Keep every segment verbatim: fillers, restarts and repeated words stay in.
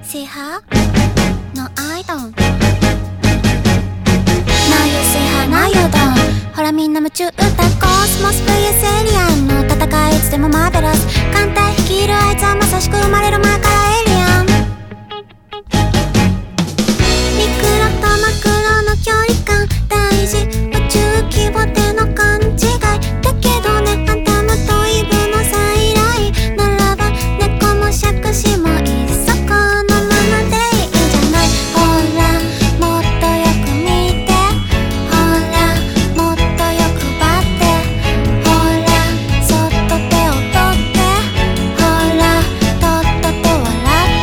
See her? No, I don't. Now you see her, now you don't. ほらみんな夢中だ。コスモス ブイエス エイリアンの戦いいつでもマーベラス。艦隊率いるあいつはまさしく生まれる前からエイリアン。ミクロとマクロの距離感大事。宇宙規模での勘違いだけどね。アダムとイブの再来ならば猫も杓子もいい。そこのままでいいんじゃない。ほらもっとよく見て、ほらもっとよくばって、ほらそっと手を取って、ほらとっとと笑って。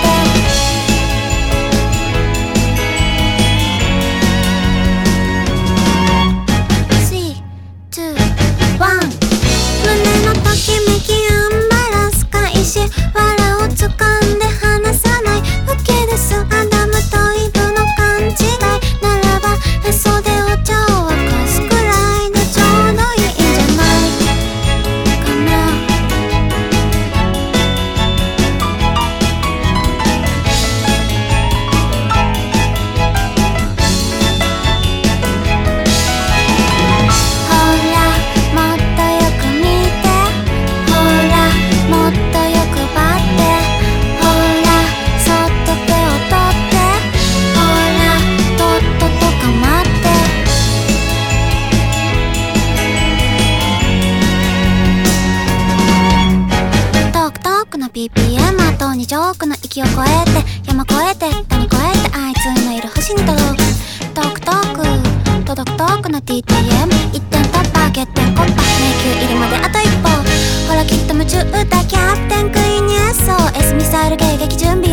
スリー、ツー、ワン。胸のときめきアンバランス開始。藁を掴んで離さないわけです。アダムとイブの勘違いならばへそでお茶を沸かすくらいでちょうどいいんじゃないかな。ほらもっとよく見て、ほらもっとよくばって、ほらそっと手を取って、ほらとっとと構って。トークトークの ピーピーエム あとにじょうくの域を越えて、山越えて谷越えてあいつのいる星に届く。トークトーク届くトークの ティーティーエム 一点突破欠点コッパ迷宮入りまであと一歩。ほらきっと夢中だキャプテンクイーンに エスオーエス ミサイル迎撃準備。